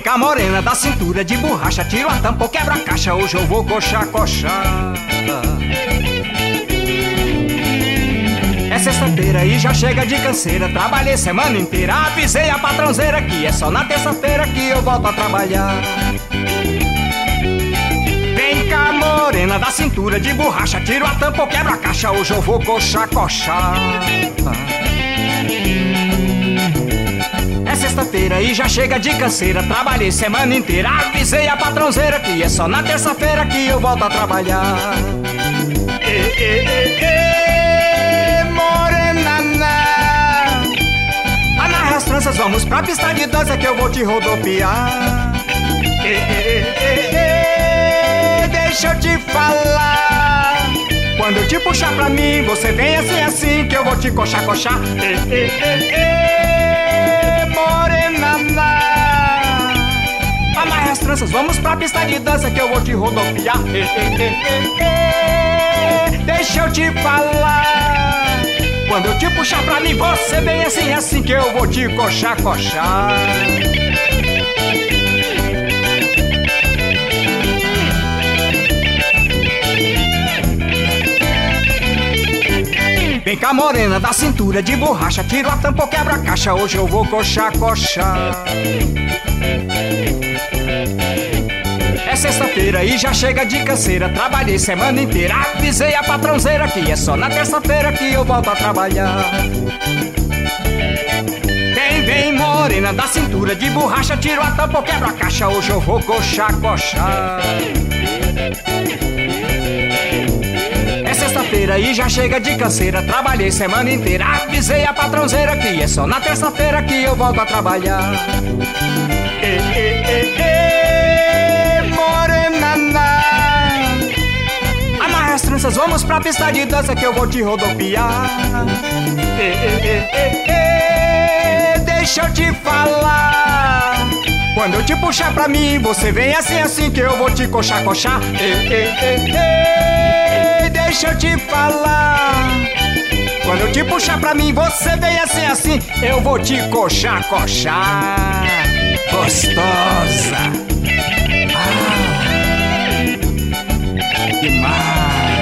cá morena da cintura de borracha, tiro a tampa ou quebra a caixa, hoje eu vou coxar, coxar. É sexta-feira e já chega de canseira, trabalhei semana inteira, avisei a patrãozeira que é só na terça-feira que eu volto a trabalhar. Vem cá morena da cintura de borracha, tiro a tampa ou quebra a caixa, hoje eu vou coxar, coxar. É sexta-feira e já chega de canseira, trabalhei semana inteira, avisei a patrãozeira que é só na terça-feira que eu volto a trabalhar. Amarre as tranças, vamos pra pista de dança que eu vou te rodopiar. Deixa eu te falar, quando eu te puxar pra mim, você vem assim, assim, que eu vou te coxar, coxar. Morena, amarre as tranças, vamos pra pista de dança que eu vou te rodopiar. Deixa eu te falar, quando eu te puxar pra mim, você vem assim, assim, que eu vou te coxar, coxar. Vem cá morena da cintura de borracha, tiro a tampa ou quebra a caixa, hoje eu vou coxar, coxar. É sexta-feira e já chega de canseira, trabalhei semana inteira, avisei a patrãozeira que é só na terça-feira que eu volto a trabalhar. Vem morena da cintura de borracha, tiro a tampa ou quebra a caixa, hoje eu vou coxar, coxar. É sexta-feira e já chega de canseira, trabalhei semana inteira, avisei a patrãozeira que é só na terça-feira que eu volto a trabalhar. Morena, amarre as tranças, vamos pra pista de dança que eu vou te rodopiar. Deixa eu te falar, quando eu te puxar pra mim, você vem assim, assim, que eu vou te coxar, coxar. Deixa eu te falar, quando eu te puxar pra mim, você vem assim, assim, eu vou te coxar, coxar. Gostosa. Demais.